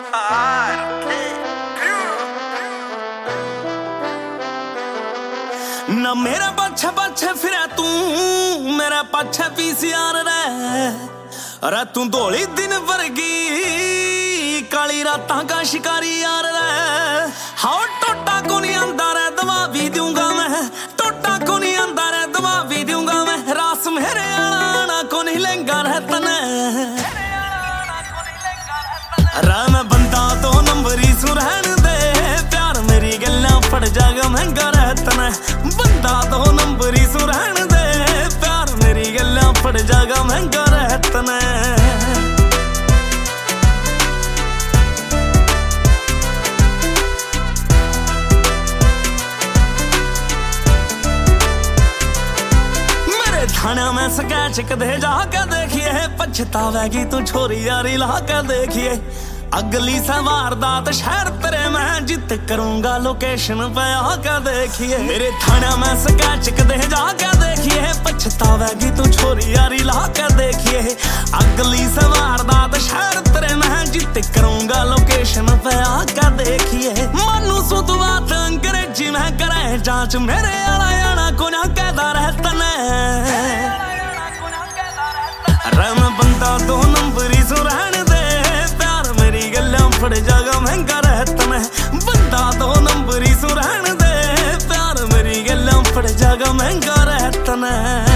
ना मेरे पाछे पाछे फिरे तू मेरे पाछे पीसीआर रे अरे तू धोली दिन वर्गी काली रातां का शिकारी यार रे हाँ टोटा को नहीं आंदा रे दवा भी दूंगा मैं टोटा को नहीं आंदा रे दवा भी दूंगा मैं रास मेरे आना को नहीं लेंगा रे तने अरे मैं बंदा दो नंबरी सुरहन दे प्यार मेरी गल्ला पड़ जागा महंगा रहतना बंदा दो नंबरी सुरहन दे प्यार मेरी गल्ला पड़ जागा महंगा रहतना मेरे थाना में स्केच कदे जाके देखिए पछतावेगी तू छोरी यारी ला के देखिए अगली वारदात शहर तेरे मैं जित करूंगा लोकेशन पे आके देखिए मेरे थाना में स्केच कदे जाके देखिए पछतावेगी तू छोरी यारी ला के देखिए अगली वारदात शहर तेरे मैं जित करूंगा लोकेशन पे आके देखिए मानू सु तू बात अंग्रेजी में करे जांच मेरे आला याना को ना कहता रहता ने अरे मैं बंदा दो नंबरी सुरहन दे पड़ जागा महंगा रहता मैं बंदा दो नंबरी सुरहन दे प्यार मेरी गल्ला पड़ जागा महंगा रहता ना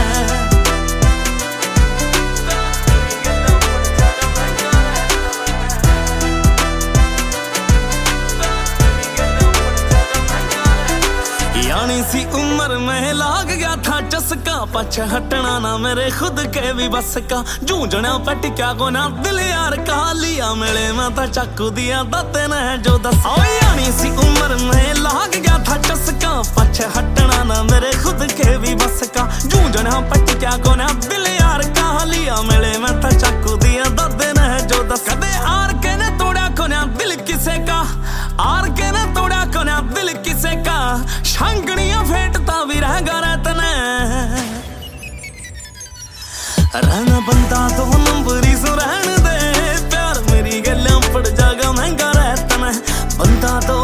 यानी सी उम्र में लाग गया था चस्का पछ हटना ना मेरे खुद के भी बस का जूझना पट क्या गोना दिल यार का लिया मेले में था चाकू दिया दाते ने जो दस यानी सी उम्र में लाग गया था चस्का पछ हटना ना मेरे खुद के भी बस का जूझना पट क्या गोना दिल यार का लिया मेले में था चाकू दिया दाते ने जो दस कदे आर के ने तोड़ा कोना दिल किसे का आर के ने तोड़ा कोना दिल किसे का शंगड़ियां फेंटता भी रहेगा रहतने रहना बंदा दो नंबरी सुरहन दे प्यार मेरी गल्ला पड़ जागा महंगा रहता मैं बंदा दो